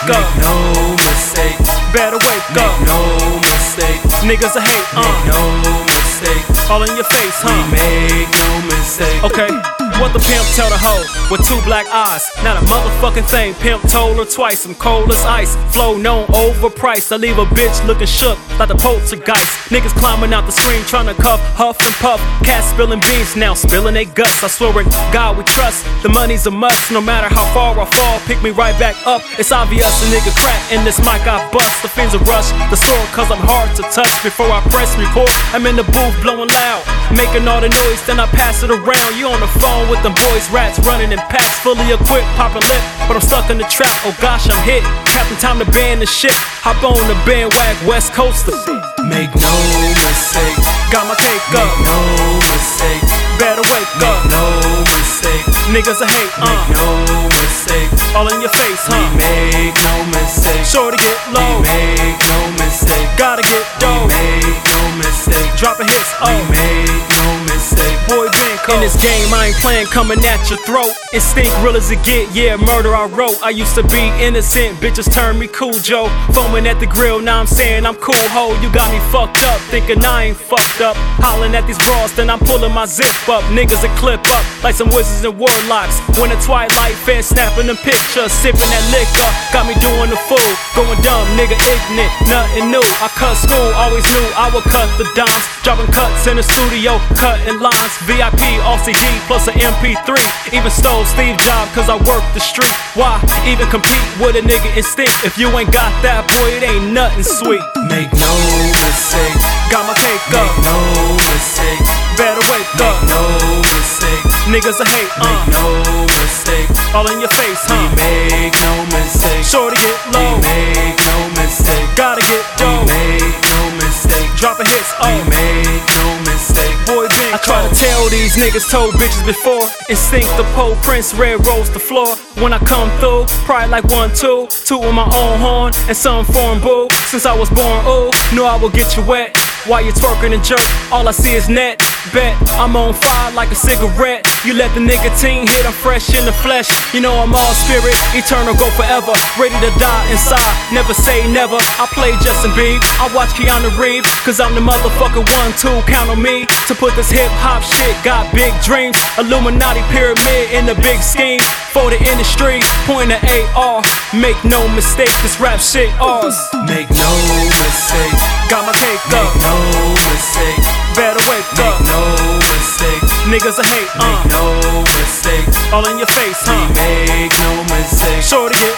up. Make no mistake. Better wake up. Make no mistake. Niggas a hate, Make no mistake. all in your face, We make no mistake. Okay, what the pimp tell the hoe with two black eyes? Not a motherfucking thing. Pimp told her twice, I'm cold as ice. Flow known overpriced. I leave a bitch looking shook like the poltergeist. Niggas climbing out the screen trying to cuff, huff and puff. Cats spilling beans now, spilling they guts. I swear in God we trust. The money's a must. No matter how far I fall, pick me right back up. It's obvious a nigga crack in this mic I bust. The fiends a rush the store cause I'm hard to touch. Before I press record, I'm in the booth blowing loud, making all the noise, then I pass it around. You on the phone with them boys, rats running in packs, fully equipped, popping lip, but I'm stuck in the trap. Oh gosh, I'm hit. Captain, time to ban the shit. Hop on the bandwagon, West Coaster. Make no mistake. Got my cake Make up. no mistake. Better wake Make up. no mistake. Niggas a hate, Make no mistake. all in your face, We make no mistake. Sure to get We low. make no mistake. Gotta get We dough. make no mistake. Dropping hits, We make no mistake. Boy, in this game, I ain't playing coming at your throat. Instinct real as it get, yeah, murder I wrote. I used to be innocent, bitches turn me cool, Joe. Foaming at the grill, now I'm saying I'm cool, ho. You got me fucked up, thinking I ain't fucked up. Hollering at these bras, then I'm pulling my zip up. Niggas a clip up, like some wizards and warlocks. When the twilight fair snapping them pictures, sipping that liquor, got me doing the fool. Going dumb, nigga ignorant, nothing new. I cut school, always knew I would cut the dimes. Dropping cuts in the studio, cutting lines. VIP, all CD, plus an MP3. Even stole Steve Jobs, cause I work the street. Why even compete with a nigga instinct? If you ain't got that, boy, it ain't nothing sweet. Make no mistake. Got my cake up. Make no mistake. Better wake Make up. no mistake. Niggas a hate, Make no mistake. all in your face, We make no mistake. Sure to get We low. make no mistake. Gotta get We dough. make no mistake. Dropping hits, We make no mistake. Boy, I try to tell these niggas told bitches before. Instinct the pole prince, red rose the floor. When I come through, probably like 1, 2, 2 with my own horn and some foreign boo. Since I was born, ooh, knew I would get you wet. While you twerking and jerk, all I see is net. Bet I'm on fire like a cigarette. You let the nicotine hit, I'm fresh in the flesh. You know I'm all spirit, eternal, go forever. Ready to die inside, never say never. I play Justin Bieber, I watch Keanu Reeves, cause I'm the motherfucker 1, 2, count on me to put this hip hop shit. Got big dreams, Illuminati pyramid in the big scheme. For the industry, point to AR. Make no mistake, this rap shit ours. Make no mistake. Got my cake Make up. no mistake. Better wake Make up. no mistake. Niggas a hate, Make no mistake. all in your face, We make no mistake. Sure to get